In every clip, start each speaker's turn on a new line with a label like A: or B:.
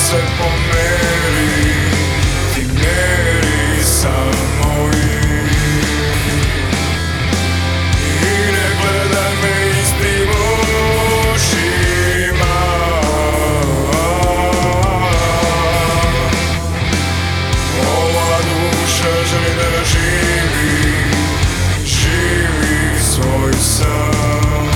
A: se pomeri, ti meri samo i ne gledaj me istim očima. Ova duša želi da živi, živi svoj san.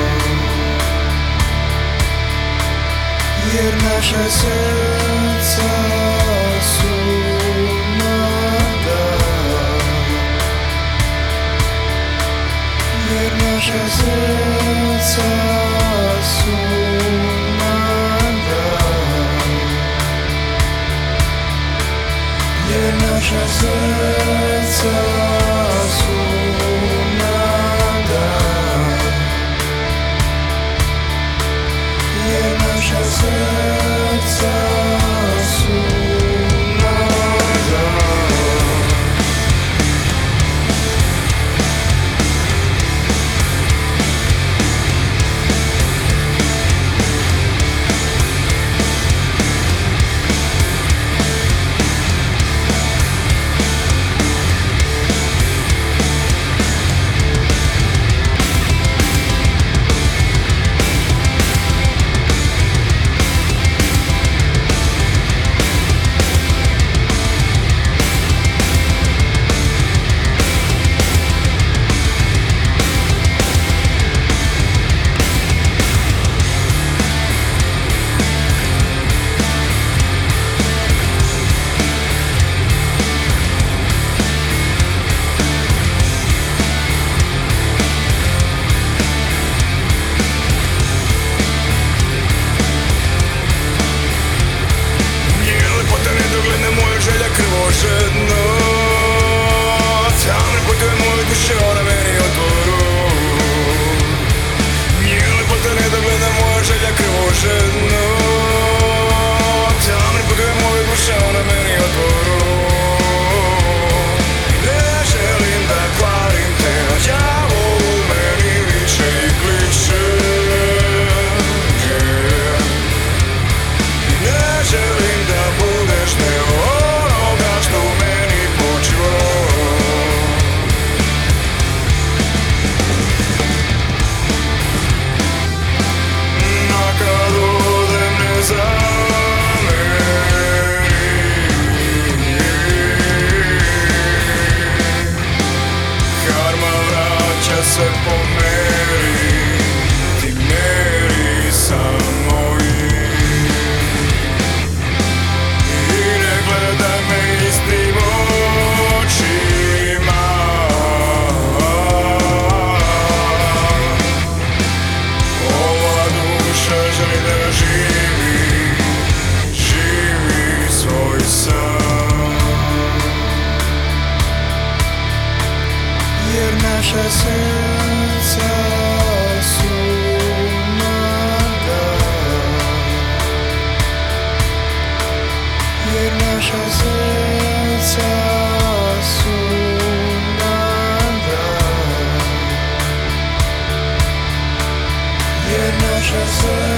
A: Jer naša srca su nada, jer naša srca su nada, jer naša srca su nada, jer naša srca su nada. Se pomeri, ti meri samo i ne gledaj me istim očima. Ova duša želi da živi, živi svoj san. Jer naša srca su nada, jer naša srca su nada, jer naša srca